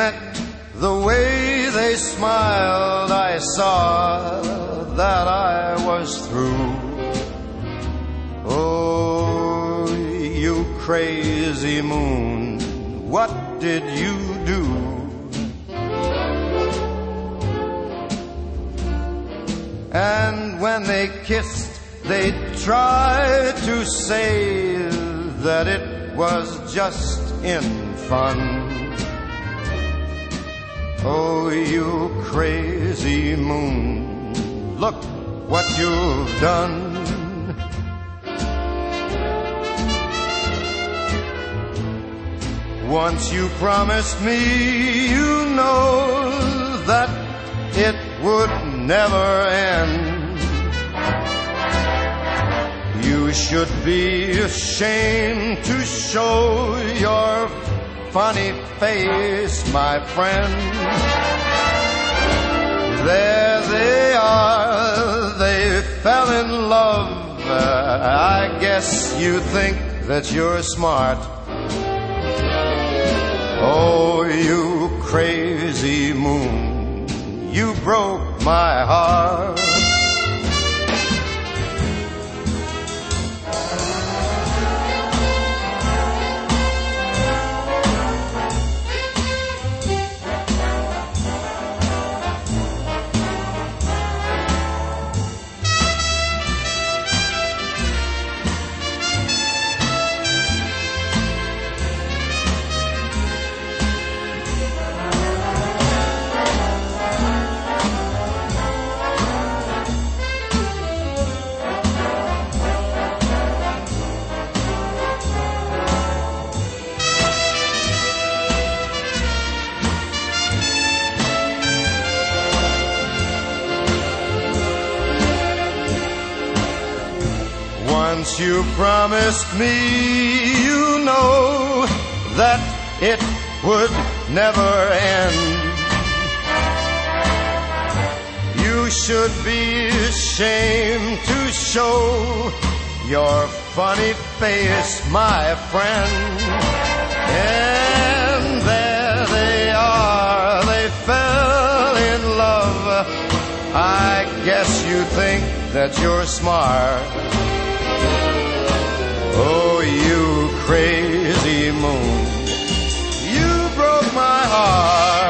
met, the way they smiled, I saw that I was through. Oh, you crazy moon, what did you do? And when they kissed, they tried to say that it was just in fun. Oh, you crazy moon, look what you've done. Once you promised me, you know, that it would never end. You should be ashamed to show your funny face, my friend. There they are, they fell in love. I guess you think that you're smart. Oh, you crazy moon, you broke my heart. Once you promised me, you know, that it would never end. You should be ashamed to show your funny face, my friend. And there they are, they fell in love. I guess you think that you're smart. Oh, you crazy moon, you broke my heart.